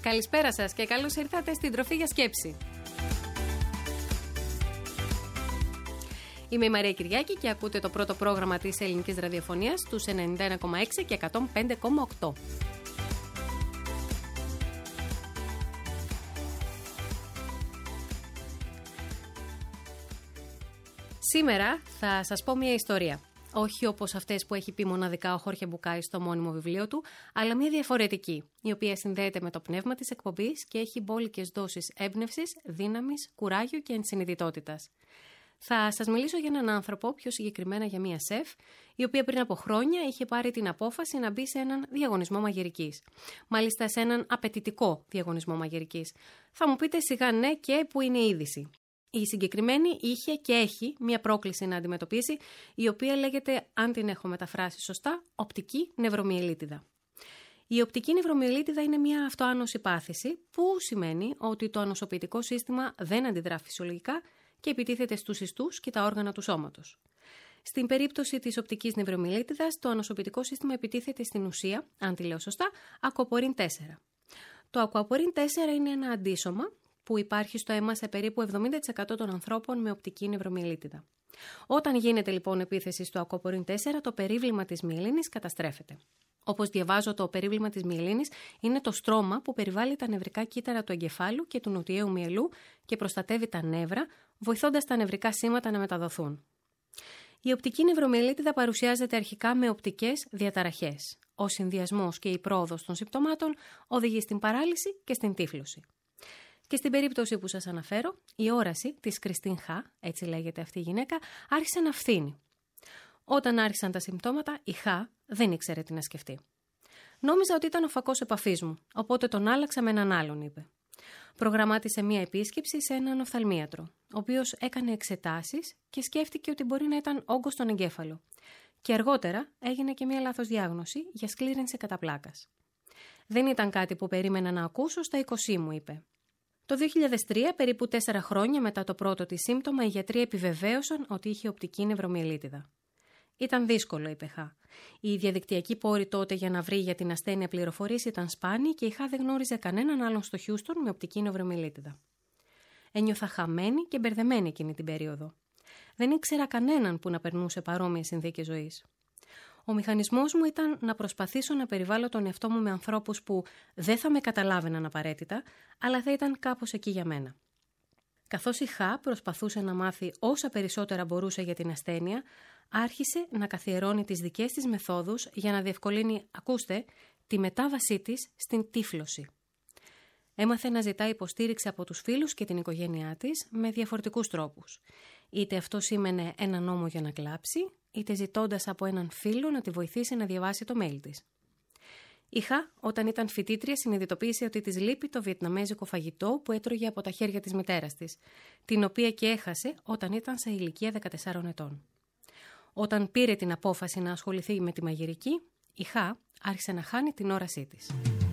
Καλησπέρα σας και καλώς ήρθατε στην Τροφή για Σκέψη. Είμαι η Μαρία Κυριάκη και ακούτε το πρώτο πρόγραμμα της ελληνικής ραδιοφωνίας στους 91,6 και 105,8. Σήμερα θα σας πω μια ιστορία. Όχι όπως αυτές που έχει πει μοναδικά ο Χόρχε Μπουκάη στο μόνιμο βιβλίο του, αλλά μια διαφορετική, η οποία συνδέεται με το πνεύμα της εκπομπής και έχει μπόλικες δόσεις έμπνευσης, δύναμης, κουράγιου και ενσυνειδητότητας. Θα σας μιλήσω για έναν άνθρωπο, πιο συγκεκριμένα για μια σεφ, η οποία πριν από χρόνια είχε πάρει την απόφαση να μπει σε έναν διαγωνισμό μαγειρικής. Μάλιστα σε έναν απαιτητικό διαγωνισμό μαγειρικής. Θα μου πείτε σιγά ναι και που είναι η είδηση. Η συγκεκριμένη είχε και έχει μια πρόκληση να αντιμετωπίσει, η οποία λέγεται, αν την έχω μεταφράσει σωστά, οπτική νευρομυελίτιδα. Η οπτική νευρομυελίτιδα είναι μια αυτοάνωση πάθηση, που σημαίνει ότι το ανοσοποιητικό σύστημα δεν αντιδρά φυσιολογικά και επιτίθεται στους ιστούς και τα όργανα του σώματος. Στην περίπτωση της οπτικής νευρομυελίτιδας, το ανοσοποιητικό σύστημα επιτίθεται στην ουσία, αν τη λέω σωστά, ακουαπορίν 4. Το ακουαπορίν 4 είναι ένα αντίσωμα που υπάρχει στο αίμα σε περίπου 70% των ανθρώπων με οπτική νευρομυελίτιδα. Όταν γίνεται λοιπόν επίθεση στο ακουαπορίν 4, το περίβλημα της μυελίνης καταστρέφεται. Όπως διαβάζω, το περίβλημα της μυελίνης είναι το στρώμα που περιβάλλει τα νευρικά κύτταρα του εγκεφάλου και του νοτιαίου μυελού και προστατεύει τα νεύρα, βοηθώντας τα νευρικά σήματα να μεταδοθούν. Η οπτική νευρομυελίτιδα παρουσιάζεται αρχικά με οπτικές διαταραχές. Ο συνδυασμός και η πρόοδος των συμπτωμάτων οδηγεί στην παράλυση και στην τύφλωση. Και στην περίπτωση που σας αναφέρω, η όραση της Κριστίν Χα, έτσι λέγεται αυτή η γυναίκα, άρχισε να φθήνει. Όταν άρχισαν τα συμπτώματα, η Χα δεν ήξερε τι να σκεφτεί. Νόμιζα ότι ήταν ο φακός επαφής μου, οπότε τον άλλαξα με έναν άλλον, είπε. Προγραμμάτισε μία επίσκεψη σε έναν οφθαλμίατρο, ο οποίος έκανε εξετάσεις και σκέφτηκε ότι μπορεί να ήταν όγκος στον εγκέφαλο. Και αργότερα έγινε και μία λάθος διάγνωση για σκλήρυνση κατά πλάκας. Δεν ήταν κάτι που περίμενα να ακούσω στα 20 μου, είπε. Το 2003, περίπου 4 χρόνια μετά το πρώτο της σύμπτωμα, οι γιατροί επιβεβαίωσαν ότι είχε οπτική νευρομυελίτιδα. Ήταν δύσκολο, είπε Χα. Η διαδικτυακή πόρη τότε για να βρει για την ασθένεια πληροφορίες ήταν σπάνιοι και η Χα δεν γνώριζε κανέναν άλλον στο Χιούστον με οπτική νευρομυελίτιδα. Ένιωθα χαμένη και μπερδεμένη εκείνη την περίοδο. Δεν ήξερα κανέναν που να περνούσε παρόμοιες συνθήκες ζωής. Ο μηχανισμός μου ήταν να προσπαθήσω να περιβάλλω τον εαυτό μου με ανθρώπους που δεν θα με καταλάβαιναν απαραίτητα, αλλά θα ήταν κάπως εκεί για μένα. Καθώς η Χα προσπαθούσε να μάθει όσα περισσότερα μπορούσε για την ασθένεια, άρχισε να καθιερώνει τις δικές της μεθόδους για να διευκολύνει, ακούστε, τη μετάβασή της στην τύφλωση. Έμαθε να ζητά υποστήριξη από τους φίλους και την οικογένειά της με διαφορετικούς τρόπους. Είτε αυτό σήμαινε ένα νόμο για να κλάψει, είτε ζητώντας από έναν φίλο να τη βοηθήσει να διαβάσει το mail της. Η Χα, όταν ήταν φοιτήτρια, συνειδητοποίησε ότι της λείπει το βιετναμέζικο φαγητό που έτρωγε από τα χέρια της μητέρας της, την οποία και έχασε όταν ήταν σε ηλικία 14 ετών. Όταν πήρε την απόφαση να ασχοληθεί με τη μαγειρική, η Χα άρχισε να χάνει την όρασή της.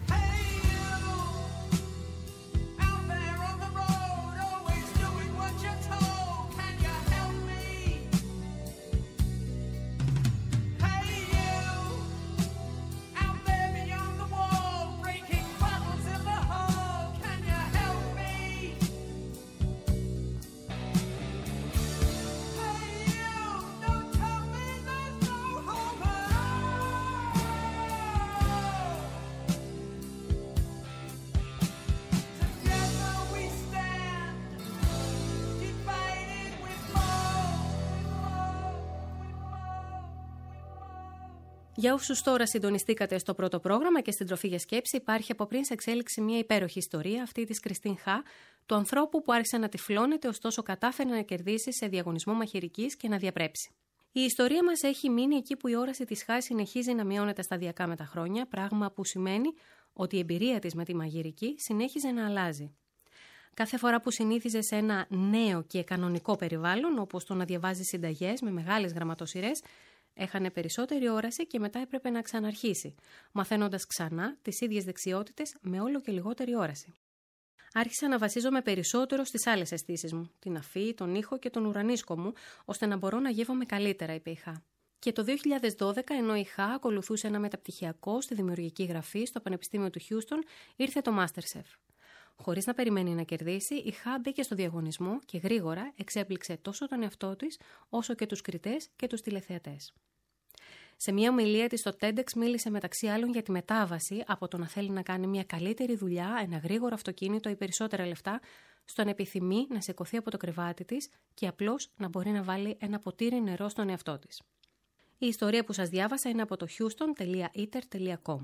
Για όσους τώρα συντονιστήκατε στο πρώτο πρόγραμμα και στην Τροφή για Σκέψη, υπάρχει από πριν σε εξέλιξη μια υπέροχη ιστορία, αυτή της Κριστίν Χα, του ανθρώπου που άρχισε να τυφλώνεται, ωστόσο κατάφερε να κερδίσει σε διαγωνισμό μαγειρικής και να διαπρέψει. Η ιστορία μας έχει μείνει εκεί που η όραση της Χα συνεχίζει να μειώνεται σταδιακά με τα χρόνια, πράγμα που σημαίνει ότι η εμπειρία της με τη μαγειρική συνέχιζε να αλλάζει. Κάθε φορά που συνήθιζε σε ένα νέο και κανονικό περιβάλλον, όπως το να διαβάζει συνταγές με μεγάλες γραμματοσειρές, έχανε περισσότερη όραση και μετά έπρεπε να ξαναρχίσει, μαθαίνοντας ξανά τις ίδιες δεξιότητες με όλο και λιγότερη όραση. Άρχισα να βασίζομαι περισσότερο στις άλλες αισθήσεις μου, την αφή, τον ήχο και τον ουρανίσκο μου, ώστε να μπορώ να γεύομαι καλύτερα, είπε η Χα. Και το 2012, ενώ η Χα ακολουθούσε ένα μεταπτυχιακό στη δημιουργική γραφή στο Πανεπιστήμιο του Χιούστον, ήρθε το MasterChef. Χωρίς να περιμένει να κερδίσει, η Χα μπήκε στο διαγωνισμό και γρήγορα εξέπληξε τόσο τον εαυτό της, όσο και τους κριτές και τους τηλεθεατές. Σε μια ομιλία της στο TEDx μίλησε μεταξύ άλλων για τη μετάβαση από το να θέλει να κάνει μια καλύτερη δουλειά, ένα γρήγορο αυτοκίνητο ή περισσότερα λεφτά, στο να επιθυμεί να σηκωθεί από το κρεβάτι της και απλώς να μπορεί να βάλει ένα ποτήρι νερό στον εαυτό της. Η ιστορία που σας διάβασα είναι από το houston.eater.com.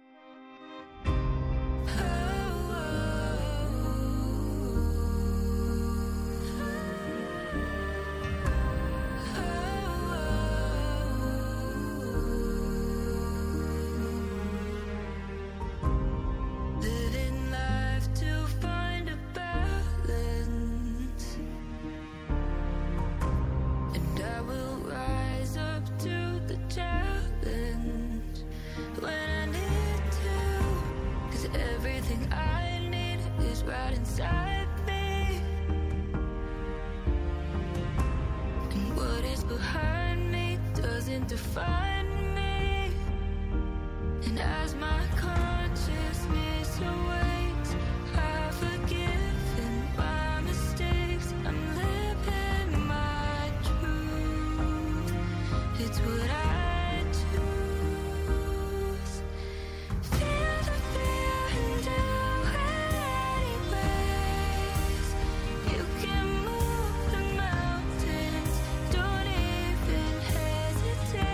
Define me, and as my consciousness awakes, I've forgiven my mistakes. I'm living my truth. It's what I choose. Feel the fear and do it anyways. You can move the mountains. Don't even hesitate.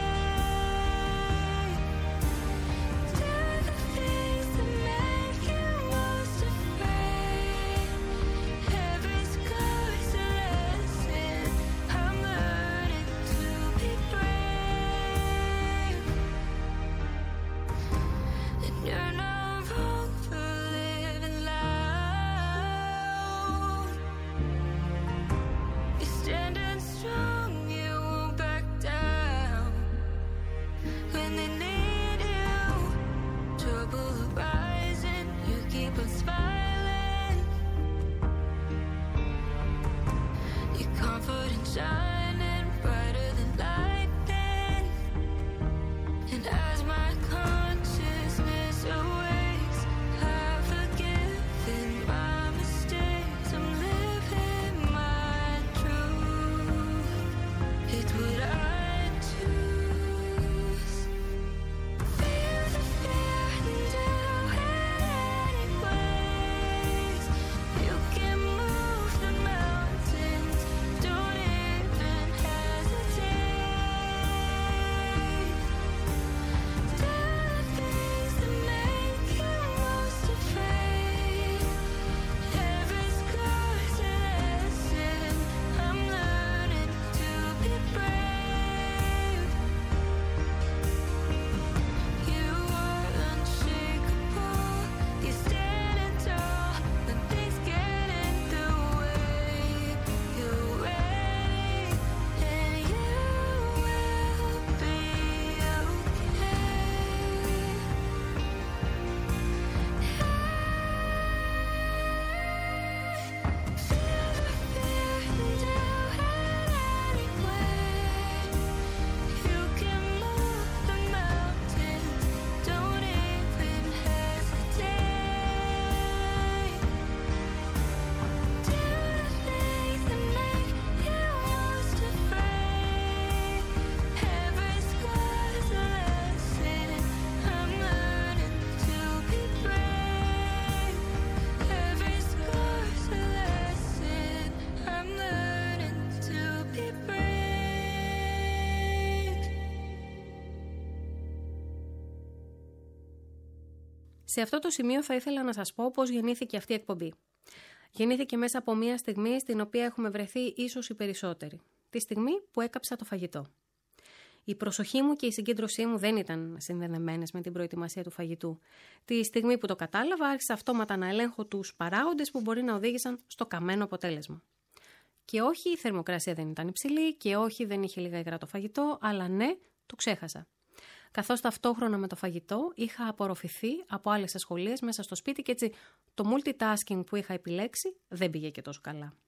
Shining brighter than lightning, and as my consciousness awakes, I've forgiven my mistakes. I'm living my truth. It's what I choose. Feel the fear and do it anyways. You can move the mountains. Don't even hesitate. Do the things that make you most afraid. Every scar's a lesson. I'm learning to be brave. You are unshakable. You're standing tall when things get in the way. You're ready, and you will be Σε αυτό το σημείο θα ήθελα να σας πω πώς γεννήθηκε αυτή η εκπομπή. Γεννήθηκε μέσα από μια στιγμή στην οποία έχουμε βρεθεί ίσως οι περισσότεροι. Τη στιγμή που έκαψα το φαγητό. Η προσοχή μου και η συγκέντρωσή μου δεν ήταν συνδεδεμένες με την προετοιμασία του φαγητού. Τη στιγμή που το κατάλαβα, άρχισα αυτόματα να ελέγχω τους παράγοντες που μπορεί να οδήγησαν στο καμένο αποτέλεσμα. Και όχι, η θερμοκρασία δεν ήταν υψηλή, και όχι, δεν είχε λίγα υγρά το φαγητό, αλλά ναι, το ξέχασα. Καθώς ταυτόχρονα με το φαγητό είχα απορροφηθεί από άλλες ασχολίες μέσα στο σπίτι και έτσι το multitasking που είχα επιλέξει δεν πήγε και τόσο καλά.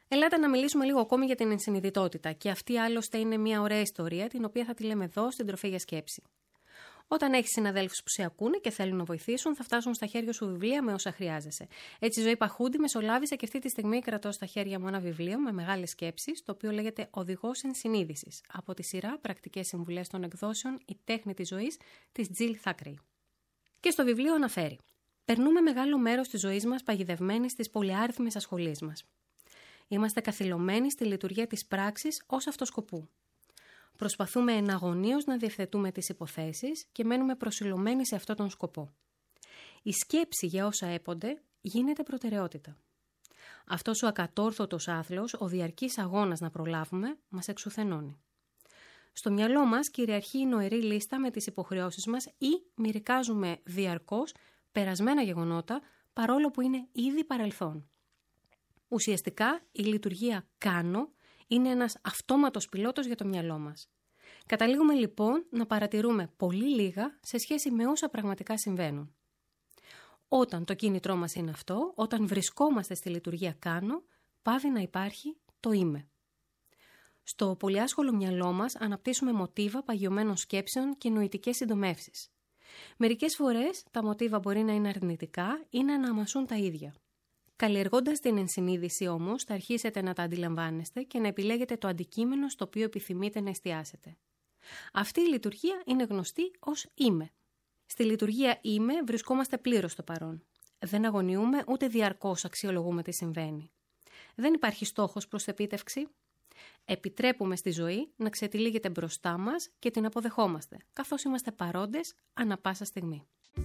Ελάτε να μιλήσουμε λίγο ακόμη για την ενσυνειδητότητα, και αυτή άλλωστε είναι μια ωραία ιστορία, την οποία θα τη λέμε εδώ στην Τροφή για Σκέψη. Όταν έχεις συναδέλφους που σε ακούνε και θέλουν να βοηθήσουν, θα φτάσουν στα χέρια σου βιβλία με όσα χρειάζεσαι. Έτσι, η Ζωή Παχούντι μεσολάβησε και αυτή τη στιγμή κρατώ στα χέρια μου ένα βιβλίο με μεγάλες σκέψεις, το οποίο λέγεται Οδηγός Ενσυνείδησης, από τη σειρά Πρακτικές Συμβουλές των Εκδόσεων Η Τέχνη της Ζωής της Jill Thackray. Και στο βιβλίο αναφέρει: περνούμε μεγάλο μέρος της ζωής μας παγιδευμένοι στις πολυάριθμες ασχολίες μας. Είμαστε καθυλωμένοι στη λειτουργία της πράξης ως αυτοσκοπού. Προσπαθούμε εναγωνίως να διευθετούμε τις υποθέσεις και μένουμε προσιλωμένοι σε αυτόν τον σκοπό. Η σκέψη για όσα έπονται γίνεται προτεραιότητα. Αυτός ο ακατόρθωτος άθλος, ο διαρκής αγώνας να προλάβουμε, μας εξουθενώνει. Στο μυαλό μας κυριαρχεί η νοερή λίστα με τις υποχρεώσεις μας ή μυρικάζουμε διαρκώς περασμένα γεγονότα, παρόλο που είναι ήδη παρελθόν. Ουσιαστικά, η λειτουργία «κάνω» είναι ένας αυτόματος πιλότος για το μυαλό μας. Καταλήγουμε λοιπόν να παρατηρούμε πολύ λίγα σε σχέση με όσα πραγματικά συμβαίνουν. Όταν το κίνητρό μας είναι αυτό, όταν βρισκόμαστε στη λειτουργία «κάνω», πάβει να υπάρχει το «είμαι». Στο πολυάσχολο μυαλό μας αναπτύσσουμε μοτίβα παγιωμένων σκέψεων και νοητικές συντομεύσεις. Μερικές φορές τα μοτίβα μπορεί να είναι αρνητικά ή να αναμασούν τα ίδια. Καλλιεργώντας την ενσυνείδηση όμως, θα αρχίσετε να τα αντιλαμβάνεστε και να επιλέγετε το αντικείμενο στο οποίο επιθυμείτε να εστιάσετε. Αυτή η λειτουργία είναι γνωστή ως «είμαι». Στη λειτουργία «είμαι» βρισκόμαστε πλήρως στο παρόν. Δεν αγωνιούμε ούτε διαρκώς αξιολογούμε τι συμβαίνει. Δεν υπάρχει στόχος προς επίτευξη. Επιτρέπουμε στη ζωή να ξετυλίγεται μπροστά μας και την αποδεχόμαστε, καθώς είμαστε παρόντες ανά πάσα στιγμή.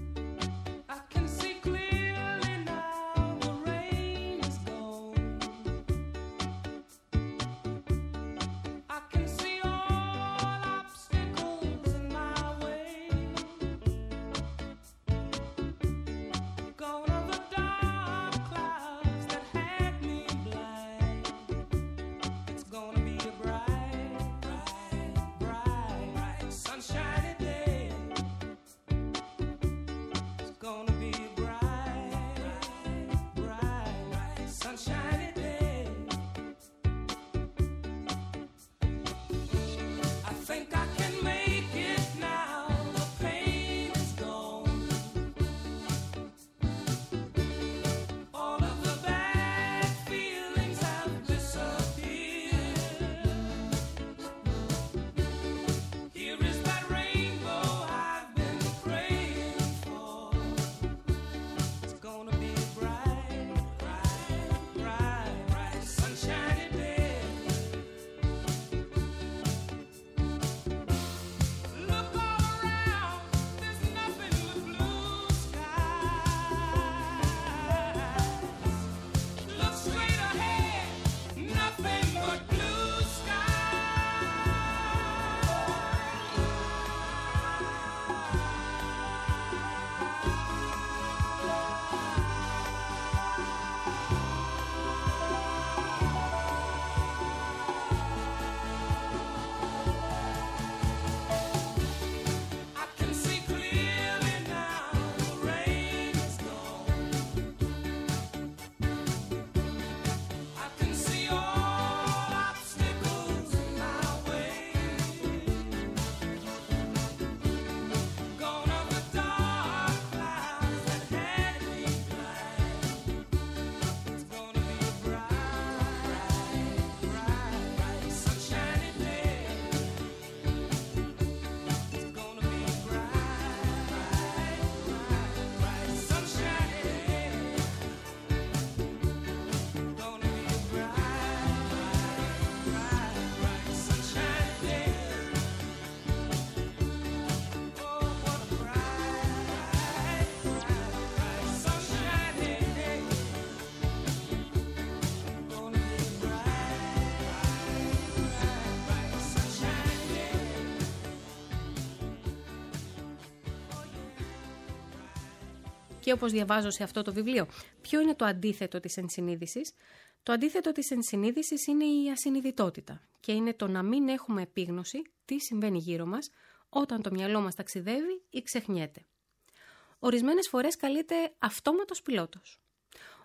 Και όπως διαβάζω σε αυτό το βιβλίο, ποιο είναι το αντίθετο της ενσυνείδησης? Το αντίθετο της ενσυνείδησης είναι η ασυνειδητότητα και είναι το να μην έχουμε επίγνωση τι συμβαίνει γύρω μας όταν το μυαλό μας ταξιδεύει ή ξεχνιέται. Ορισμένες φορές καλείται αυτόματος πιλότος.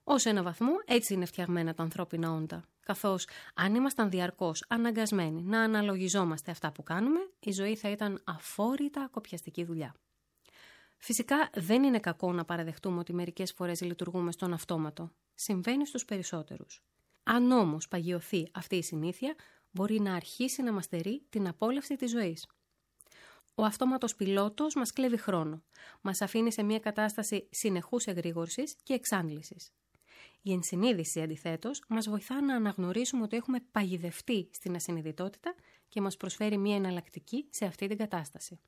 Ως ένα βαθμό έτσι είναι φτιαγμένα τα ανθρώπινα όντα. Καθώς αν ήμασταν διαρκώς αναγκασμένοι να αναλογιζόμαστε αυτά που κάνουμε, η ζωή θα ήταν αφόρητα κοπιαστική δουλειά. Φυσικά δεν είναι κακό να παραδεχτούμε ότι μερικές φορές λειτουργούμε στον αυτόματο. Συμβαίνει στους περισσότερους. Αν όμως παγιωθεί αυτή η συνήθεια, μπορεί να αρχίσει να μας στερεί την απόλαυση της ζωής. Ο αυτόματος πιλότος μας κλέβει χρόνο. Μας αφήνει σε μια κατάσταση συνεχούς εγρήγορσης και εξάντλησης. Η ενσυνείδηση, αντιθέτως, μας βοηθά να αναγνωρίσουμε ότι έχουμε παγιδευτεί στην ασυνειδητότητα και μας προσφέρει μια εναλλακτική σε αυτή την κατάσταση.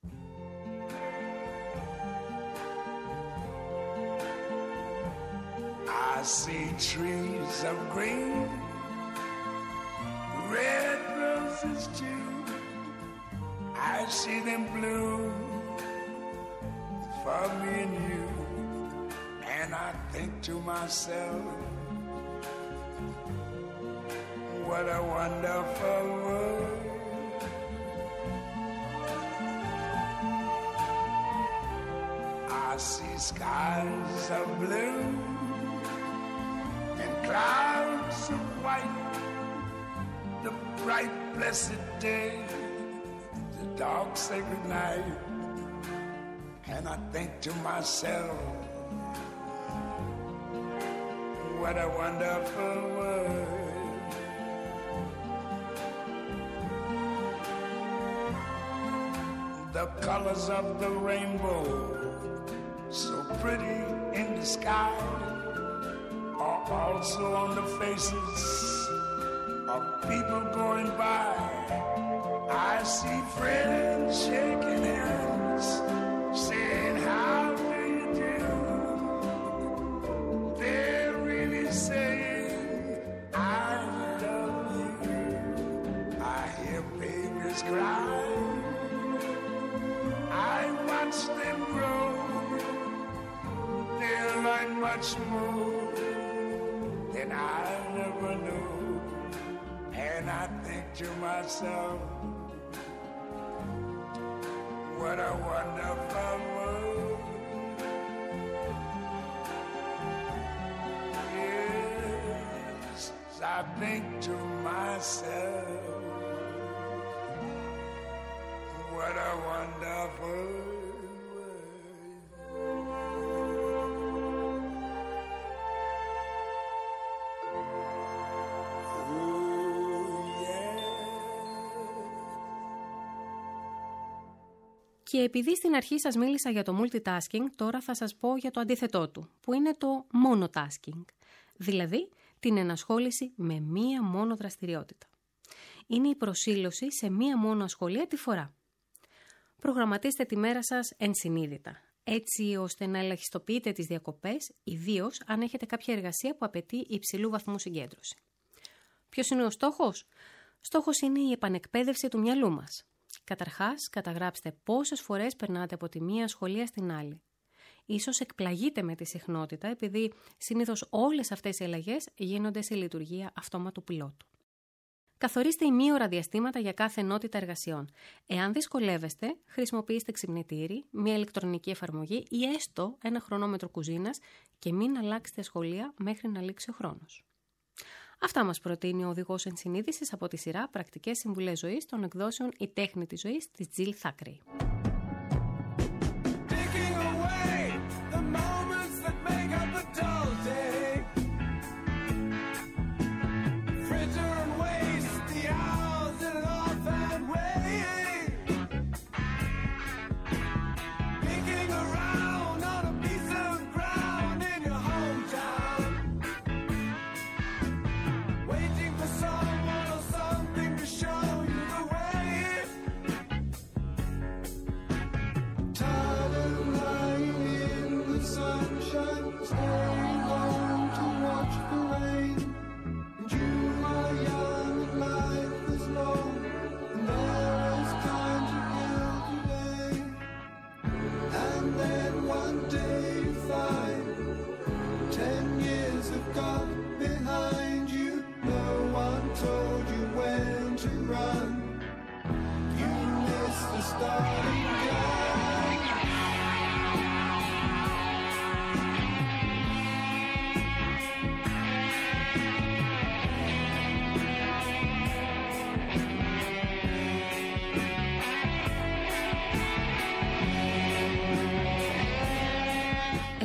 I see trees of green, red roses too. I see them bloom for me and you. And I think to myself, what a wonderful world. I see skies of blue and clouds of white, the bright blessed day, the dark sacred night. And I think to myself, what a wonderful world. The colors of the rainbow, so pretty in the sky, are also on the faces of people going by. I see friends shaking hands, saying how do you do. They're really saying I love you. I hear babies cry, I watch them grow. They'll learn much more than I never knew. And I think to myself, what a wonderful world. Yes, I think to myself, what a wonderful world. Και επειδή στην αρχή σας μίλησα για το multitasking, τώρα θα σας πω για το αντίθετό του, που είναι το monotasking, δηλαδή την ενασχόληση με μία μόνο δραστηριότητα. Είναι η προσήλωση σε μία μόνο ασχολία τη φορά. Προγραμματίστε τη μέρα σας ενσυνείδητα, έτσι ώστε να ελαχιστοποιείτε τις διακοπές, ιδίως αν έχετε κάποια εργασία που απαιτεί υψηλού βαθμού συγκέντρωση. Ποιος είναι ο στόχος? Στόχος είναι η επανεκπαίδευση του μυαλού μας. Καταρχάς, καταγράψτε πόσες φορές περνάτε από τη μία σχολεία στην άλλη. Ίσως εκπλαγείτε με τη συχνότητα, επειδή συνήθως όλες αυτές οι αλλαγές γίνονται σε λειτουργία αυτόματου πιλότου. Καθορίστε ημίωρα διαστήματα για κάθε ενότητα εργασιών. Εάν δυσκολεύεστε, χρησιμοποιήστε ξυπνητήρι, μια ηλεκτρονική εφαρμογή ή έστω ένα χρονόμετρο κουζίνας και μην αλλάξετε σχολεία μέχρι να λήξει ο χρόνος. Αυτά μας προτείνει ο οδηγός ενσυνείδησης από τη σειρά «Πρακτικές συμβουλές ζωής» των εκδόσεων «Η τέχνη της ζωής» της Jill Thackeray.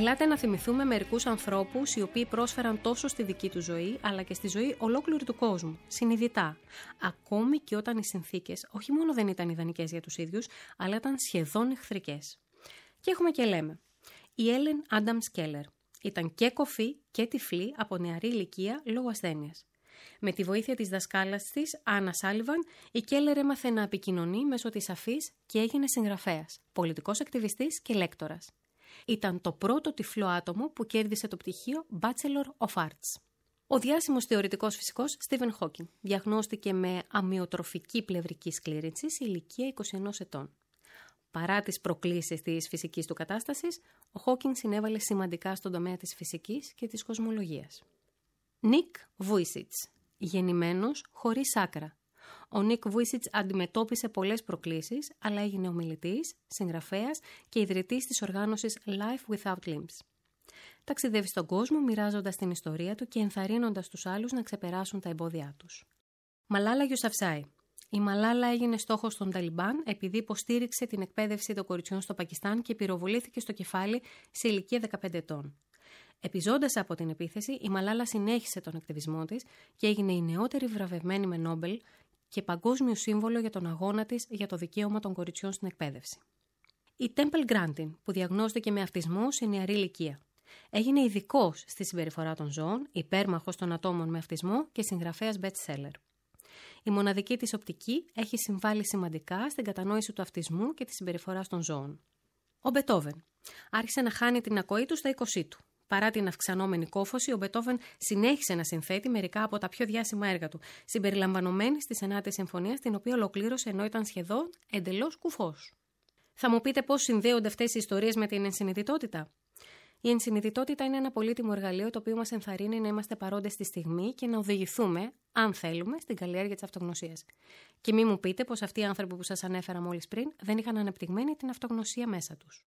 Ελάτε να θυμηθούμε μερικούς ανθρώπους οι οποίοι πρόσφεραν τόσο στη δική του ζωή, αλλά και στη ζωή ολόκληρου του κόσμου, συνειδητά. Ακόμη και όταν οι συνθήκες όχι μόνο δεν ήταν ιδανικές για τους ίδιους, αλλά ήταν σχεδόν εχθρικές. Και έχουμε και λέμε. Η Έλεν Άνταμς Κέλλερ ήταν και κοφή και τυφλή από νεαρή ηλικία λόγω ασθένειας. Με τη βοήθεια της δασκάλας της, Άννα Σάλιβαν, η Κέλλερ έμαθε να επικοινωνεί μέσω της αφής και έγινε συγγραφέας, πολιτικός ακτιβιστής και λέκτορας. Ήταν το πρώτο τυφλό άτομο που κέρδισε το πτυχίο Bachelor of Arts. Ο διάσημος θεωρητικός φυσικός Στίβεν Χόκινγκ διαγνώστηκε με αμυοτροφική πλευρική σκλήρυνση σε ηλικία 21 ετών. Παρά τις προκλήσεις της φυσικής του κατάστασης, ο Χόκινγκ συνέβαλε σημαντικά στον τομέα της φυσικής και της κοσμολογίας. Νικ Βούισιτς, γεννημένος χωρίς άκρα. Ο Νικ Βούισιτς αντιμετώπισε πολλές προκλήσεις, αλλά έγινε ομιλητής, συγγραφέας και ιδρυτής της οργάνωσης Life Without Limbs. Ταξιδεύει στον κόσμο μοιράζοντας την ιστορία του και ενθαρρύνοντας τους άλλους να ξεπεράσουν τα εμπόδια τους. Μαλάλα Γιουσαφζάι. Η Μαλάλα έγινε στόχος των Ταλιμπάν επειδή υποστήριξε την εκπαίδευση των κοριτσιών στο Πακιστάν και πυροβολήθηκε στο κεφάλι σε ηλικία 15 ετών. Επιζώντας από την επίθεση, η Μαλάλα συνέχισε τον ακτιβισμό της και έγινε η νεότερη βραβευμένη με Νόμπελ και παγκόσμιο σύμβολο για τον αγώνα της για το δικαίωμα των κοριτσιών στην εκπαίδευση. Η Τέμπελ Γκράντιν, που διαγνώστηκε με αυτισμό σε νεαρή ηλικία. Έγινε ειδικός στη συμπεριφορά των ζώων, υπέρμαχος των ατόμων με αυτισμό και συγγραφέας best-seller. Η μοναδική της οπτική έχει συμβάλει σημαντικά στην κατανόηση του αυτισμού και της συμπεριφοράς των ζώων. Ο Μπετόβεν άρχισε να χάνει την ακοή του στα 20 του. Παρά την αυξανόμενη κόφωση, ο Μπετόβεν συνέχισε να συνθέτει μερικά από τα πιο διάσημα έργα του, συμπεριλαμβανομένης της 9ης Συμφωνίας, την οποία ολοκλήρωσε ενώ ήταν σχεδόν εντελώς κουφός. Θα μου πείτε πώς συνδέονται αυτές οι ιστορίες με την ενσυνειδητότητα? Η ενσυνειδητότητα είναι ένα πολύτιμο εργαλείο το οποίο μας ενθαρρύνει να είμαστε παρόντες στη στιγμή και να οδηγηθούμε, αν θέλουμε, στην καλλιέργεια της αυτογνωσίας. Και μη μου πείτε πως αυτοί οι άνθρωποι που σας ανέφερα μόλις πριν δεν είχαν ανεπτυγμένη την αυτογνωσία μέσα τους.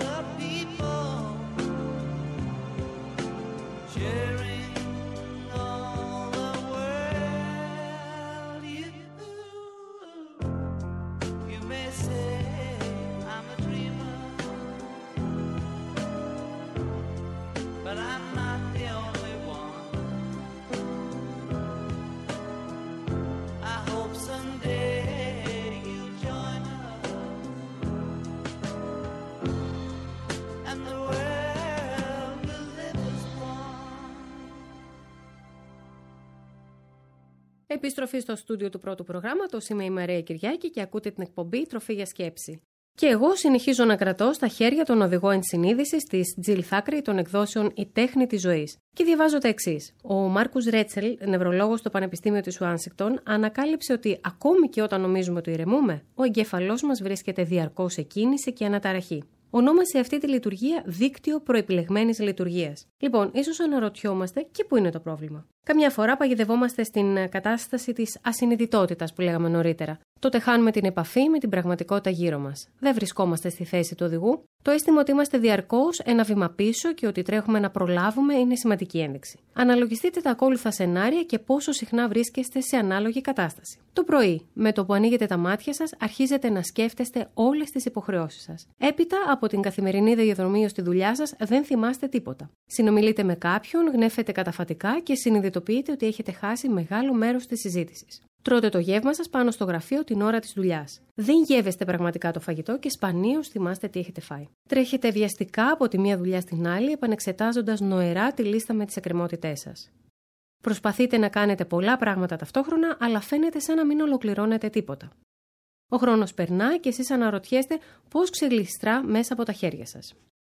Sharing Επιστροφή στο στούντιο του πρώτου προγράμματος. Είμαι η Μαρία Κυριάκη και ακούτε την εκπομπή Τροφή για Σκέψη. Και εγώ συνεχίζω να κρατώ στα χέρια τον οδηγό ενσυνείδησης της Jill Thackray των εκδόσεων «Η τέχνη της ζωής». Και διαβάζω τα εξής. Ο Μάρκους Ρέτσελ, νευρολόγος στο Πανεπιστήμιο της Ουάσιγκτον, ανακάλυψε ότι ακόμη και όταν νομίζουμε ότι ηρεμούμε, ο εγκέφαλός μας βρίσκεται διαρκώς σε κίνηση και αναταραχή. Ονόμασε αυτή τη λειτουργία δίκτυο προεπιλεγμένης λειτουργίας. Λοιπόν, ίσως αναρωτιόμαστε και πού είναι το πρόβλημα. Καμιά φορά παγιδευόμαστε στην κατάσταση της ασυνειδητότητας που λέγαμε νωρίτερα. Τότε χάνουμε την επαφή με την πραγματικότητα γύρω μας. Δεν βρισκόμαστε στη θέση του οδηγού. Το αίσθημα ότι είμαστε διαρκώς ένα βήμα πίσω και ότι τρέχουμε να προλάβουμε είναι σημαντική ένδειξη. Αναλογιστείτε τα ακόλουθα σενάρια και πόσο συχνά βρίσκεστε σε ανάλογη κατάσταση. Το πρωί, με το που ανοίγετε τα μάτια σας, αρχίζετε να σκέφτεστε όλες τις υποχρεώσεις σας. Έπειτα, από την καθημερινή διαδρομή στη δουλειά σας, δεν θυμάστε τίποτα. Συνομιλείτε με κάποιον, γνέφετε καταφατικά και συνειδητοποιείτε ότι έχετε χάσει μεγάλο μέρος της συζήτησης. Τρώτε το γεύμα σας πάνω στο γραφείο την ώρα της δουλειάς. Δεν γεύεστε πραγματικά το φαγητό και σπανίως θυμάστε τι έχετε φάει. Τρέχετε βιαστικά από τη μία δουλειά στην άλλη, επανεξετάζοντας νοερά τη λίστα με τις εκκρεμότητές σας. Προσπαθείτε να κάνετε πολλά πράγματα ταυτόχρονα, αλλά φαίνεται σαν να μην ολοκληρώνετε τίποτα. Ο χρόνος περνά και εσείς αναρωτιέστε πώς ξεγλιστρά μέσα από τα χέρια σας.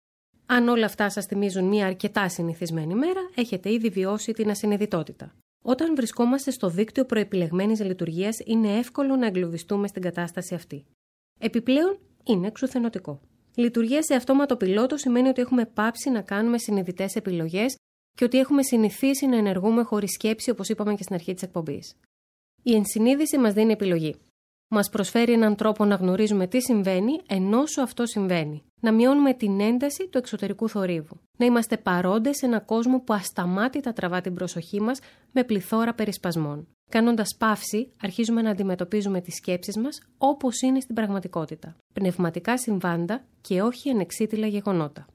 Αν όλα αυτά σας θυμίζουν μια αρκετά συνηθισμένη μέρα, έχετε ήδη βιώσει την ασυνειδητότητα. Όταν βρισκόμαστε στο δίκτυο προεπιλεγμένης λειτουργίας, είναι εύκολο να εγκλωβιστούμε στην κατάσταση αυτή. Επιπλέον, είναι εξουθενωτικό. Λειτουργία σε αυτόματο πιλότο σημαίνει ότι έχουμε πάψει να κάνουμε συνειδητές επιλογές και ότι έχουμε συνηθίσει να ενεργούμε χωρίς σκέψη, όπως είπαμε και στην αρχή της εκπομπής. Η ενσυνείδηση μας δίνει επιλογή. Μας προσφέρει έναν τρόπο να γνωρίζουμε τι συμβαίνει ενώσου αυτό συμβαίνει. Να μειώνουμε την ένταση του εξωτερικού θορύβου. Να είμαστε παρόντες σε έναν κόσμο που ασταμάτητα τραβά την προσοχή μας με πληθώρα περισπασμών. Κάνοντας παύση, αρχίζουμε να αντιμετωπίζουμε τις σκέψεις μας όπως είναι στην πραγματικότητα. Πνευματικά συμβάντα και όχι ανεξίτηλα γεγονότα.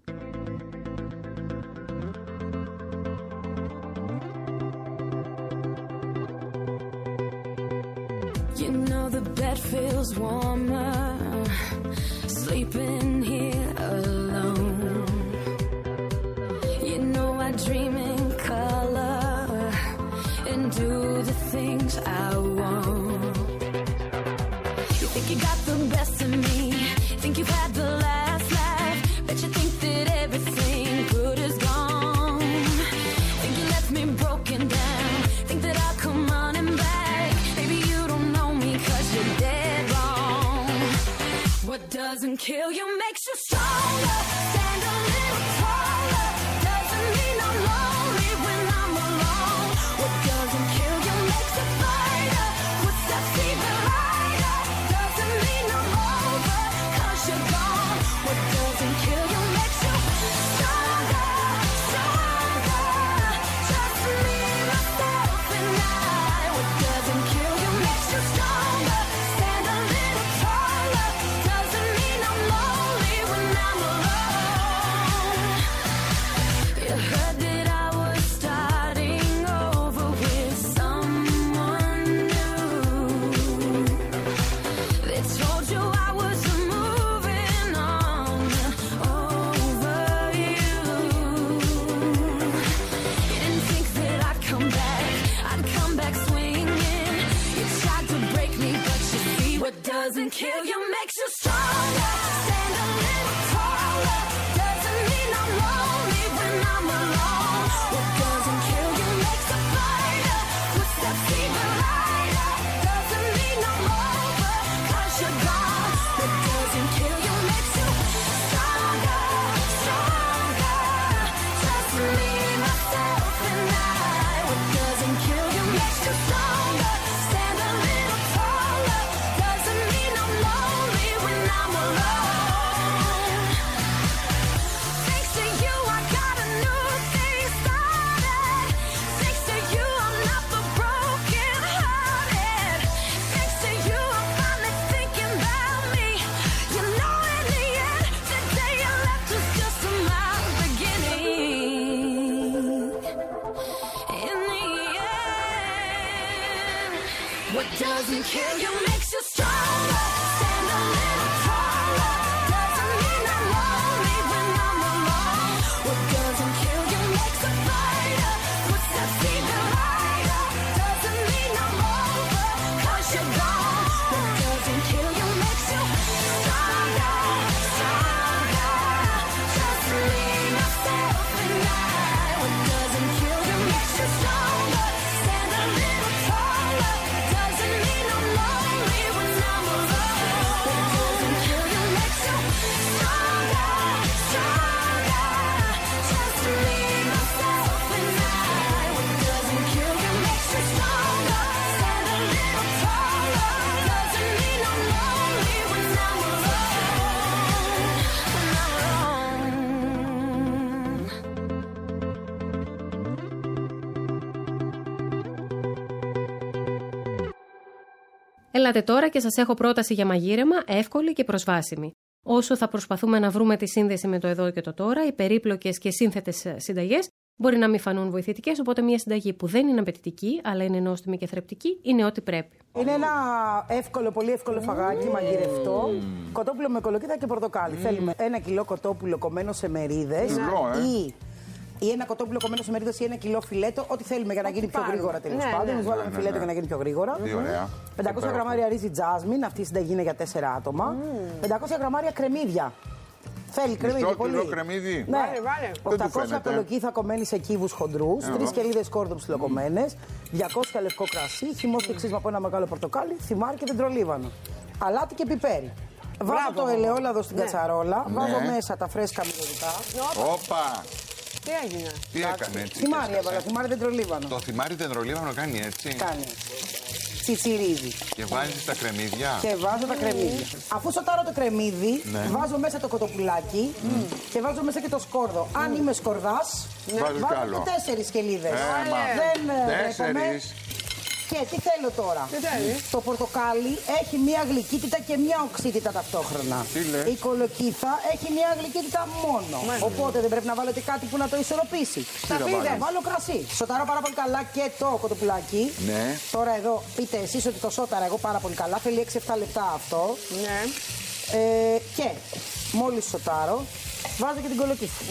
You know the bed feels warmer, sleeping here alone. You know I dream in color and do the things I want. You think you got the best of me, think you've had the last laugh, bet you think that everything good is gone. Think you left me broken down, think that I'll come running back. Maybe you don't know me 'cause you're dead wrong. What doesn't kill you makes you stronger. Stand a little taller. Doesn't mean I'm lonely when I'm alone. What doesn't kill you makes a fighter. Footsteps even lighter. Doesn't mean I'm over 'cause you're gone. What doesn't kill you makes you stronger, stronger. Just me, myself, and I. What doesn't kill you makes you stronger. Stand a little taller. Doesn't mean I'm lonely when I'm alone. You heard that I was starting over with someone new. They told you I was moving on over you. You didn't think that I'd come back swinging. You tried to break me, but you see what doesn't kill you makes you stronger. Stand a little taller. Doesn't mean I'm lonely when I'm alone. What doesn't kill you makes a fighter. Footsteps even lighter. Doesn't mean I'm over 'cause you're gone. What doesn't kill you makes you stronger, stronger. Just me, myself, and I. What doesn't kill you makes you stronger. Stand a little taller. Doesn't mean I'm lonely when I'm alone. Thanks to you, I got a new thing started. Thanks to you, I'm not the broken hearted. Thanks to you, I'm finally thinking about me. You know, in the end, the day you left was just my beginning. In the end, what doesn't kill you makes you stronger. Stand a little taller. Doesn't mean I'm lonely when I'm alone. What doesn't kill you makes a fighter. Footsteps even lighter. Doesn't mean I'm Ελάτε τώρα και σας έχω πρόταση για μαγείρεμα, εύκολη και προσβάσιμη. Όσο θα προσπαθούμε να βρούμε τη σύνδεση με το εδώ και το τώρα, οι περίπλοκες και σύνθετες συνταγές μπορεί να μην φανούν βοηθητικές, οπότε μια συνταγή που δεν είναι απαιτητική, αλλά είναι νόστιμη και θρεπτική, είναι ό,τι πρέπει. Είναι ένα εύκολο, πολύ εύκολο φαγάκι, μαγειρευτό. Κοτόπουλο με κολοκύθα και πορτοκάλι. Θέλουμε 1 κιλό κοτόπουλο κομμένο σε μερίδες ή ένα κοτόπουλο κομμένο σε μερίδες ή 1 κιλό φιλέτο, ό,τι θέλουμε για να γίνει πιο γρήγορα τέλος πάντων. Εμείς βάλαμε φιλέτο για να γίνει πιο γρήγορα. 500 γραμμάρια ρύζι τζάσμιν, αυτή η συνταγή είναι για 4 άτομα. 500 γραμμάρια κρεμμύδια. Θέλει κρεμμύδι πολύ. Μισό κιλό κρεμμύδι. Ναι, 800 κολοκύθα κομμένη σε κύβους χοντρούς, 3 κερίδες σκόρδο ψιλοκομμένες, 200 λευκό κρασί, χυμός και ξύσμα από ένα μεγάλο πορτοκάλι, θυμάρι και δεντρολίβανο. Αλάτι και πιπέρι. Βάζω το ελαιόλαδο στην κατσαρόλα, βάζω μέσα τα φρέσκα μυρωδικά. Όπα! Τι έγινε? Τι έκανε έτσι? Θυμάρι έβαλα, θυμάρι δεντρολίβανο. Το θυμάρι δεντρολίβανο κάνει έτσι. Κάνει. Τσιτσιρίδι. Και βάζεις τα κρεμμύδια. Και βάζω τα κρεμμύδια. Αφού σοτάρω το κρεμμύδι, βάζω μέσα το κοτοπουλάκι και βάζω μέσα και το σκόρδο. Αν είμαι σκορδάς, βάζω 4 σκελίδες. Δεν 4. Και τι θέλω τώρα. Το πορτοκάλι έχει μία γλυκύτητα και μία οξύτητα ταυτόχρονα. Η κολοκύθα έχει μία γλυκύτητα μόνο. Οπότε δεν πρέπει να βάλω και κάτι που να το ισορροπήσει. Δεν βάλω κρασί. Σοτάρω πάρα πολύ καλά και το κοτοπουλάκι. Ναι. Τώρα εδώ πείτε εσείς ότι το σόταρα εγώ πάρα πολύ καλά. Θέλει 6-7 λεπτά αυτό. Ναι. Και μόλις σοτάρω, βάζω και την κολοκύθα.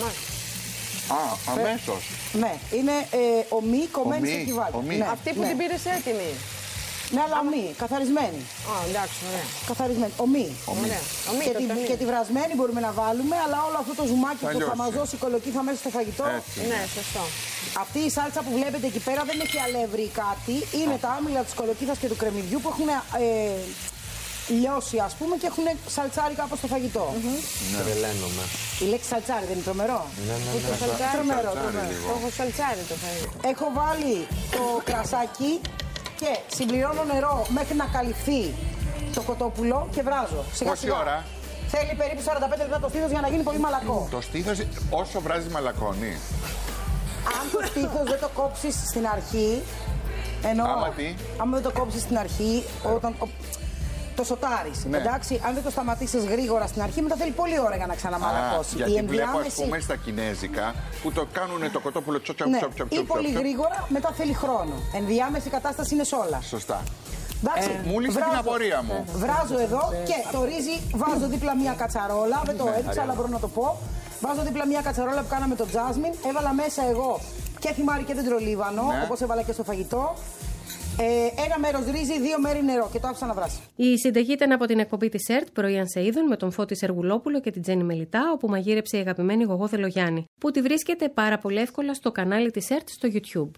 Αμέσως. Ναι, είναι ομή κομμένη σε κυβάκι. Ναι, αυτή που την πήρες έτοιμη. Ναι, αλλά ομή, καθαρισμένη. Εντάξει, ωραία. Καθαρισμένη. Ομή. Και τη βρασμένη μπορούμε να βάλουμε, αλλά όλο αυτό το ζουμάκι που θα μας δώσει η κολοκύθα μέσα στο φαγητό. Ναι, σωστό. Αυτή η σάλτσα που βλέπετε εκεί πέρα δεν έχει αλεύρι ή κάτι. Είναι τα άμυλα της κολοκύθας και του κρεμμυδιού που έχουν λιώσει, ας πούμε, και έχουν σαλτσάρι κάπως στο φαγητό. Τρελαίνομαι. Η λέξη σαλτσάρι δεν είναι τρομερό? Ναι. Τρομερό. Το έχω σαλτσάρι το φαγητό. Έχω βάλει το κρασάκι και συμπληρώνω νερό μέχρι να καλυφθεί το κοτόπουλο και βράζω. Πόση ώρα? Θέλει περίπου 45 λεπτά το στήθος για να γίνει πολύ μαλακό. Το στήθος όσο βράζει μαλακώνει. Αν το στήθος δεν το κόψεις στην αρχή, εννοώ, άμα δεν το κόψεις στην αρχή, όταν το σοτάρεις, εντάξει, αν δεν το σταματήσεις γρήγορα στην αρχή, μετά θέλει πολλή ώρα για να ξαναμαλακώσει. Γιατί βλέπω, ας πούμε, στα κινέζικα που το κάνουν το κοτόπουλο τσοπ. Ή πολύ γρήγορα, μετά θέλει χρόνο. Ενδιάμεση κατάσταση είναι σε όλα. Σωστά. Μου λύσει την απορία μου. Βράζω εδώ και το ρύζι βάζω δίπλα μια κατσαρόλα. Δεν το έδειξα, αλλά μπορώ να το πω. Βάζω δίπλα μια κατσαρόλα που κάναμε το τζάσμιν. Έβαλα μέσα εγώ και θυμάρι και δεντρολίβανο, όπως έβαλα και στο φαγητό. Ένα μέρος ρύζι, 2 μέρη νερό και το άφησα να βράσει. Η συνταγή ήταν από την εκπομπή της ΕΡΤ Πρωί σε Είδων με τον Φώτη Σεργουλόπουλο και την Τζέννη Μελιτά, όπου μαγείρεψε η αγαπημένη Γογό Δελογιάννη, που τη βρίσκεται πάρα πολύ εύκολα στο κανάλι της ΕΡΤ στο YouTube.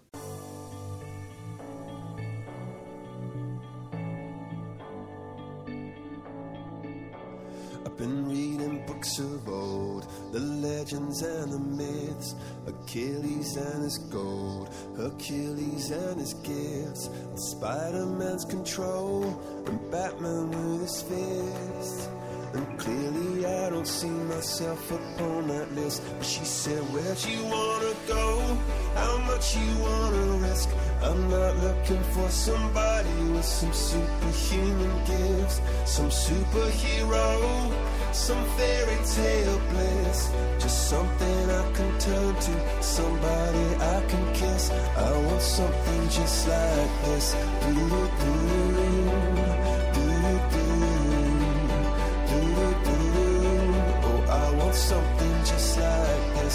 Been reading books of old, the legends and the myths, Achilles and his gold, Hercules and his gifts, Spider-Man's control, and Batman with his fists. And clearly I don't see myself upon that list. But she said, where'd you wanna go? How much you wanna risk? I'm not looking for somebody with some superhuman gifts, some superhero, some fairy tale bliss. Just something I can turn to, somebody I can kiss. I want something just like this. Oh, I want something just like this.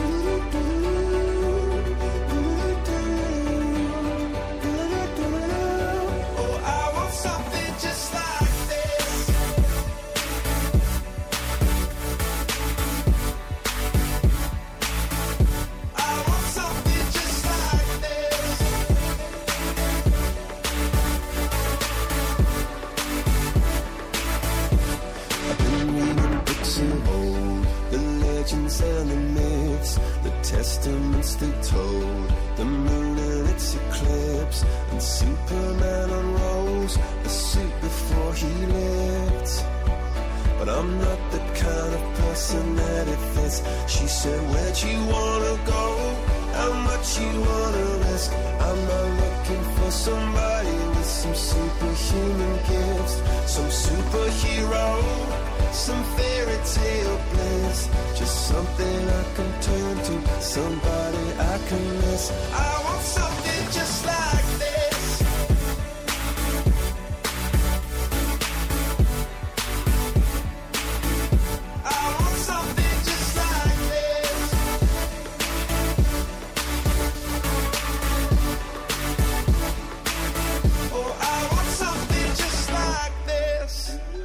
And the myths, the testaments they told, the moon and its eclipse, and Superman unrolls the suit before he lived. But I'm not the kind of person that it fits. She said, where'd you wanna go? How much you wanna risk? I'm not looking for somebody with some superhuman gifts, some superhero, some fairy tale bliss, just something I can turn to, somebody I can miss. I want something just like this. I want something just like this. Oh, I want something just like this.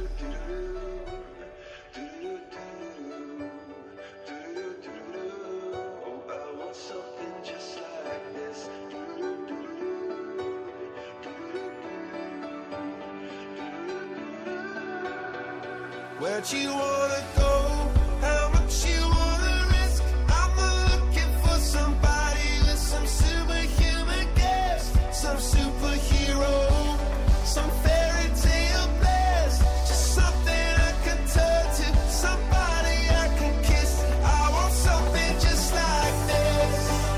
Where'd you wanna go? How much you wanna risk? I'm looking for somebody with some superhuman gifts, some superhero, some fairy tale bliss, just something I can turn to, somebody I can kiss. I want something just like this.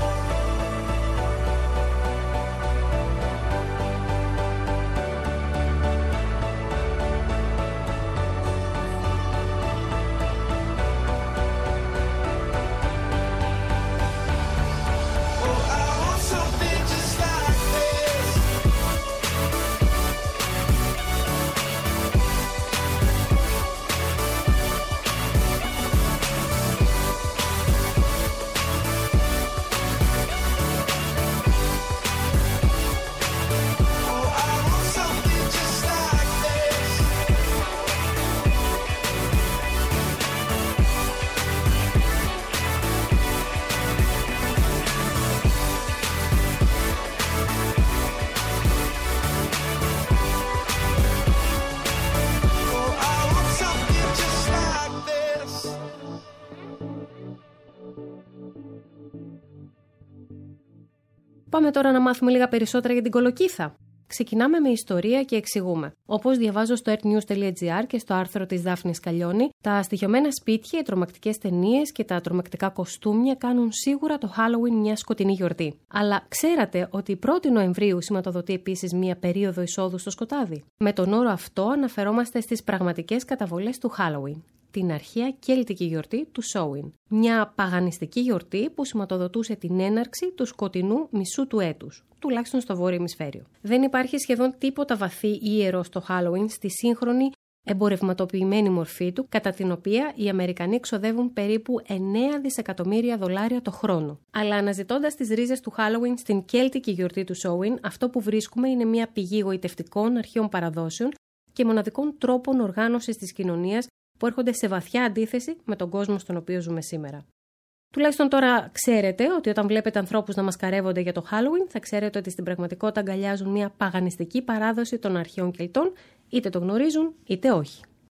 Πάμε τώρα να μάθουμε λίγα περισσότερα για την κολοκύθα. Ξεκινάμε με ιστορία και εξηγούμε. Όπως διαβάζω στο earthnews.gr και στο άρθρο της Δάφνης Καλλιώνη, τα στοιχειωμένα σπίτια, οι τρομακτικές ταινίες και τα τρομακτικά κοστούμια κάνουν σίγουρα το Halloween μια σκοτεινή γιορτή. Αλλά ξέρατε ότι η 1η Νοεμβρίου σηματοδοτεί επίσης μια περίοδο εισόδου στο σκοτάδι? Με τον όρο αυτό αναφερόμαστε στις πραγματικές καταβολές του Halloween, την αρχαία κέλτικη γιορτή του Σόουιν. Μια παγανιστική γιορτή που σηματοδοτούσε την έναρξη του σκοτεινού μισού του έτους, τουλάχιστον στο βόρειο ημισφαίριο. Δεν υπάρχει σχεδόν τίποτα βαθύ ή ιερό στο Halloween στη σύγχρονη εμπορευματοποιημένη μορφή του, κατά την οποία οι Αμερικανοί εξοδεύουν περίπου $9 δισεκατομμύρια το χρόνο. Αλλά αναζητώντας τις ρίζες του Halloween στην κέλτικη γιορτή του Σόουιν, αυτό που βρίσκουμε είναι μια πηγή γοητευτικών αρχαίων παραδόσεων και μοναδικών τρόπων οργάνωσης της κοινωνίας που έρχονται σε βαθιά αντίθεση με τον κόσμο στον οποίο ζούμε σήμερα. Τουλάχιστον τώρα ξέρετε ότι όταν βλέπετε ανθρώπους να μασκαρεύονται για το Halloween, θα ξέρετε ότι στην πραγματικότητα αγκαλιάζουν μια παγανιστική παράδοση των αρχαίων Κελτών, είτε το γνωρίζουν είτε όχι.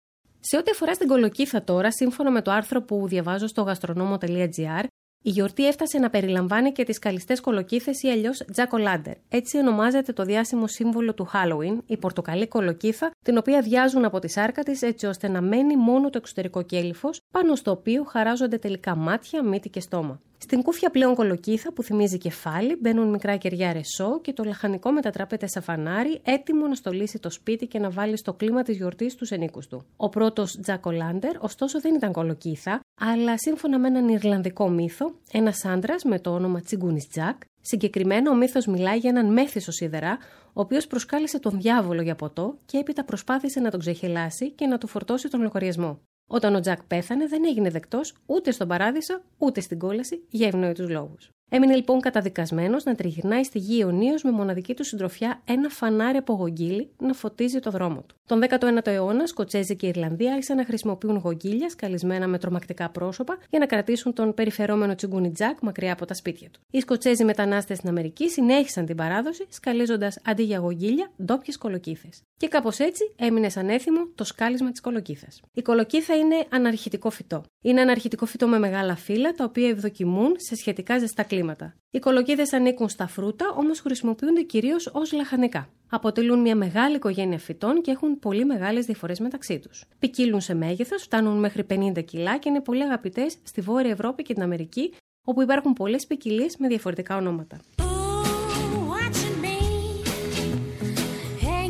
Σε ό,τι αφορά στην κολοκύθα τώρα, σύμφωνα με το άρθρο που διαβάζω στο gastronomo.gr, η γιορτή έφτασε να περιλαμβάνει και τις καλιστές κολοκύθες ή αλλιώς Jack-o'-lantern. Έτσι ονομάζεται το διάσημο σύμβολο του Halloween, η πορτοκαλί κολοκύθα, την οποία αδειάζουν από τη σάρκα της έτσι ώστε να μένει μόνο το εξωτερικό κέλυφος, πάνω στο οποίο χαράζονται τελικά μάτια, μύτη και στόμα. Στην κούφια πλέον κολοκύθα που θυμίζει κεφάλι μπαίνουν μικρά κεριά ρεσό και το λαχανικό μετατράπεται σε φανάρι, έτοιμο να στολίσει το σπίτι και να βάλει στο κλίμα της γιορτής στους ενίκους του. Ο πρώτος Jack-o'-lantern, ωστόσο, δεν ήταν κολοκύθα, αλλά σύμφωνα με έναν Ιρλανδικό μύθο, ένας άντρας με το όνομα Τσιγκούνης Τζακ. Συγκεκριμένα, ο μύθος μιλάει για έναν μέθησο σίδερα, ο οποίος προσκάλεσε τον διάβολο για ποτό και έπειτα προσπάθησε να τον ξεχελάσει και να του φορτώσει τον λογαριασμό. Όταν ο Τζακ πέθανε, δεν έγινε δεκτός ούτε στον παράδεισο ούτε στην κόλαση για ευνόητους λόγους. Έμεινε λοιπόν καταδικασμένος να τριγυρνάει στη γη αιωνίως με μοναδική του συντροφιά ένα φανάρι από γογγίλι να φωτίζει το δρόμο του. Τον 19ο αιώνα, Σκοτσέζοι και Ιρλανδοί άρχισαν να χρησιμοποιούν γογγίλια σκαλισμένα με τρομακτικά πρόσωπα για να κρατήσουν τον περιφερόμενο Τσιγκούνι Τζακ μακριά από τα σπίτια του. Οι Σκοτσέζοι μετανάστες στην Αμερική συνέχισαν την παράδοση, σκαλίζοντας αντί για γογγίλια ντόπιες κολοκύθες. Και κάπως έτσι έμεινε σαν έθιμο το σκάλισμα της κολοκύθας. Η κολοκύθα είναι αναρχητικό φυτό. Είναι αναρχητικό φυτό με μεγάλα φύλλα, τα οποία ευδοκιμούν σε σχετικά ζεστά κλίματα. Οι κολοκύθες ανήκουν στα φρούτα, όμως χρησιμοποιούνται κυρίως ως λαχανικά. Αποτελούν μια μεγάλη οικογένεια φυτών και έχουν πολύ μεγάλες διαφορές μεταξύ τους. Ποικίλουν σε μέγεθος, φτάνουν μέχρι 50 κιλά και είναι πολύ αγαπητές στη Βόρεια Ευρώπη και την Αμερική, όπου υπάρχουν πολλές ποικιλίες με διαφορετικά ονόματα. Ooh, watching me. Hey,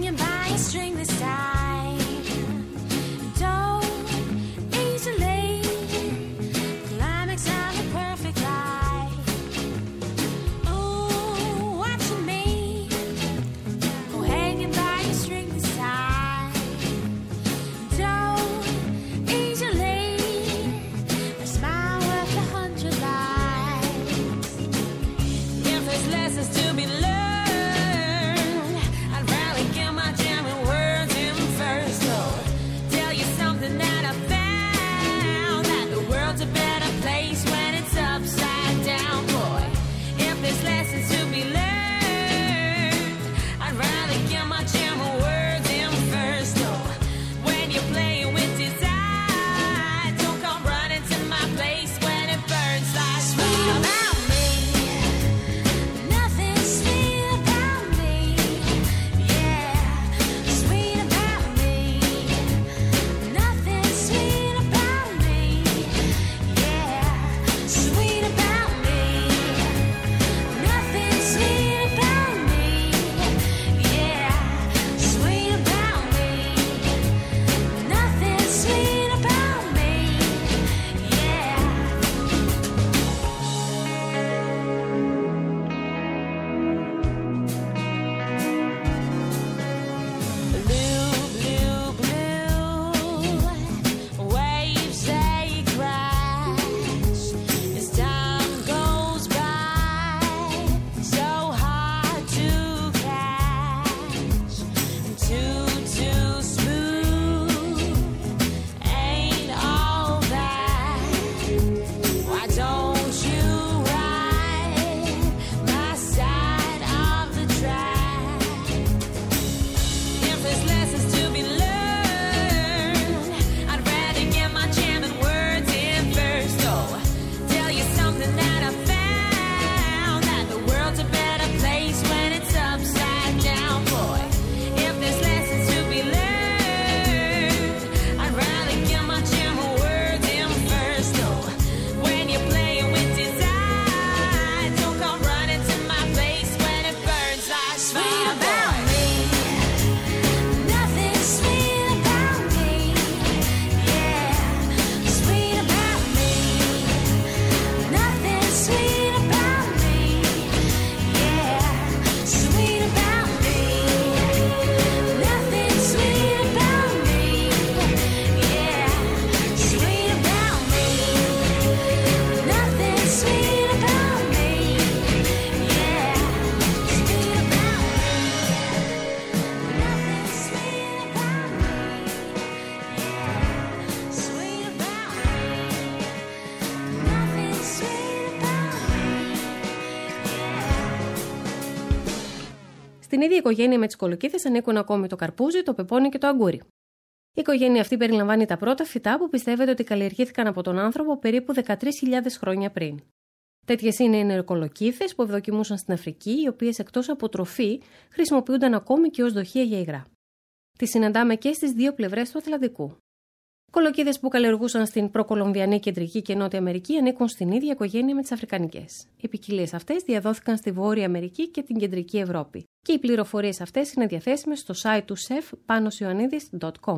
Στην ίδια οικογένεια με τις κολοκύθες ανήκουν ακόμη το καρπούζι, το πεπόνι και το αγκούρι. Η οικογένεια αυτή περιλαμβάνει τα πρώτα φυτά που πιστεύετε ότι καλλιεργήθηκαν από τον άνθρωπο περίπου 13.000 χρόνια πριν. Τέτοιες είναι οι νεροκολοκύθες που ευδοκιμούσαν στην Αφρική, οι οποίες εκτός από τροφή χρησιμοποιούνταν ακόμη και ως δοχεία για υγρά. Τις συναντάμε και στις δύο πλευρές του Ατλαντικού. Κολοκύθες που καλλιεργούσαν στην προκολομβιανή Κεντρική και Νότια Αμερική ανήκουν στην ίδια οικογένεια με τις Αφρικανικές. Οι ποικιλίες αυτές διαδόθηκαν στη Βόρεια Αμερική και την Κεντρική Ευρώπη. Και οι πληροφορίες αυτές είναι διαθέσιμες στο site του σεφ panosioannidis.com.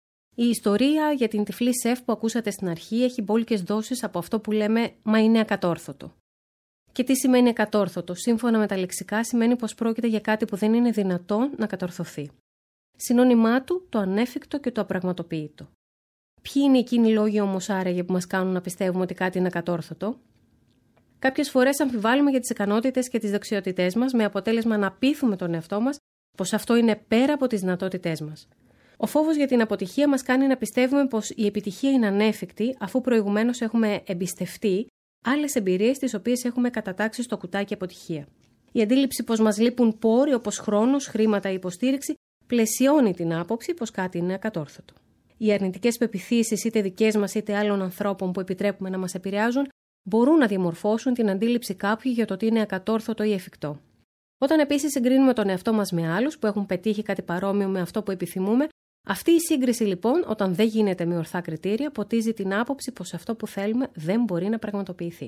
Η ιστορία για την τυφλή σεφ που ακούσατε στην αρχή έχει μπόλικες δόσεις από αυτό που λέμε «μα είναι ακατόρθωτο». Και τι σημαίνει ακατόρθωτο? Σύμφωνα με τα λεξικά σημαίνει πως πρόκειται για κάτι που δεν είναι δυνατόν να κατορθωθεί. Συνώνυμά του το ανέφικτο και το απραγματοποιείτο. Ποιοι είναι εκείνοι οι λόγοι όμως άραγε που μας κάνουν να πιστεύουμε ότι κάτι είναι ακατόρθωτο? Κάποιες φορές αμφιβάλλουμε για τις ικανότητες και τις δεξιότητές μας με αποτέλεσμα να πείθουμε τον εαυτό μας πως αυτό είναι πέρα από τις δυνατότητές μας. Ο φόβος για την αποτυχία μας κάνει να πιστεύουμε πως η επιτυχία είναι ανέφικτη αφού προηγουμένως έχουμε εμπιστευτεί άλλες εμπειρίες τις οποίες έχουμε κατατάξει στο κουτάκι αποτυχία. Η αντίληψη πως μας λείπουν πόροι όπως χρόνος, χρήματα ή υποστήριξη πλαισιώνει την άποψη πως κάτι είναι ακατόρθωτο. Οι αρνητικές πεποιθήσεις, είτε δικές μας είτε άλλων ανθρώπων που επιτρέπουμε να μας επηρεάζουν, μπορούν να διαμορφώσουν την αντίληψη κάποιου για το ότι είναι ακατόρθωτο ή εφικτό. Όταν επίσης συγκρίνουμε τον εαυτό μας με άλλους που έχουν πετύχει κάτι παρόμοιο με αυτό που επιθυμούμε, αυτή η σύγκριση λοιπόν, όταν δεν γίνεται με ορθά κριτήρια, ποτίζει την άποψη πως αυτό που θέλουμε δεν μπορεί να πραγματοποιηθεί.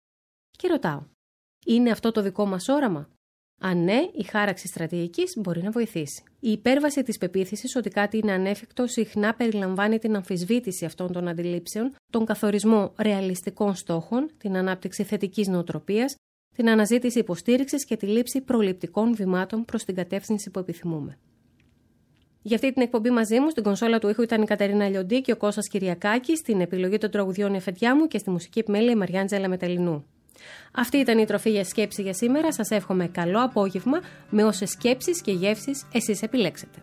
Και ρωτάω, είναι αυτό το δικό μας όραμα? Αν ναι, η χάραξη στρατηγικής μπορεί να βοηθήσει. Η υπέρβαση της πεποίθησης ότι κάτι είναι ανέφικτο συχνά περιλαμβάνει την αμφισβήτηση αυτών των αντιλήψεων, τον καθορισμό ρεαλιστικών στόχων, την ανάπτυξη θετικής νοοτροπίας, την αναζήτηση υποστήριξης και τη λήψη προληπτικών βημάτων προς την κατεύθυνση που επιθυμούμε. Για αυτή την εκπομπή μαζί μου, στην κονσόλα του ήχου ήταν η Κατερίνα Λιοντή και ο Κώστας Κυριακάκης, στην επιλογή των τραγουδιών η Εφετιά μου και στη μουσική επιμέλεια η Μαριάντζελα Μετελινού. Αυτή ήταν η τροφή για σκέψη για σήμερα. Σας εύχομαι καλό απόγευμα με όσες σκέψεις και γεύσεις εσείς επιλέξετε.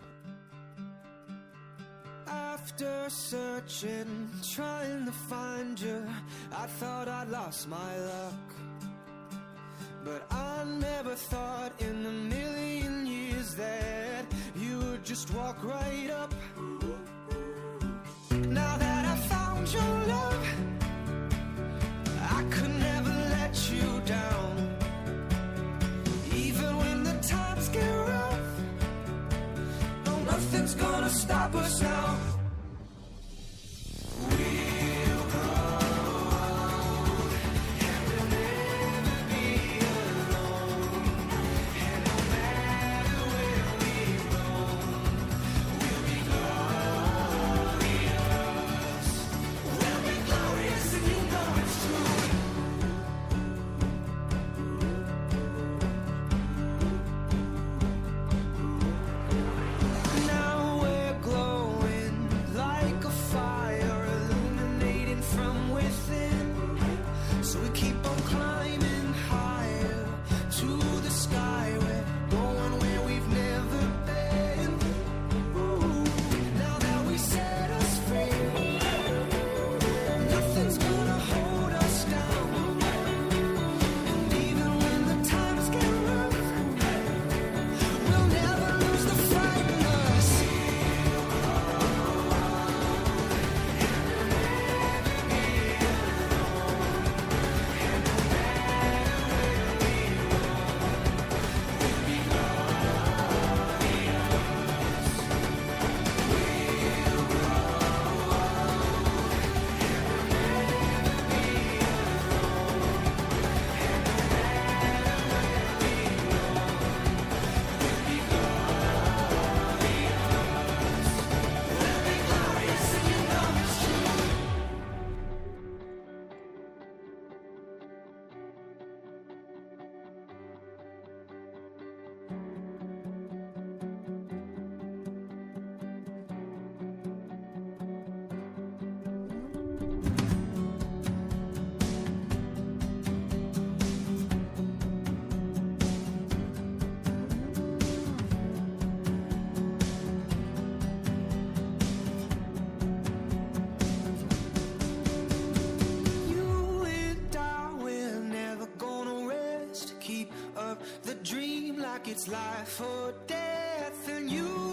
But I never thought in a million years that you would just walk right up. Now that I found your love, I could never let you down. Even when the times get rough, no, nothing's gonna stop us now. Now we're glowing like it's life or death, and you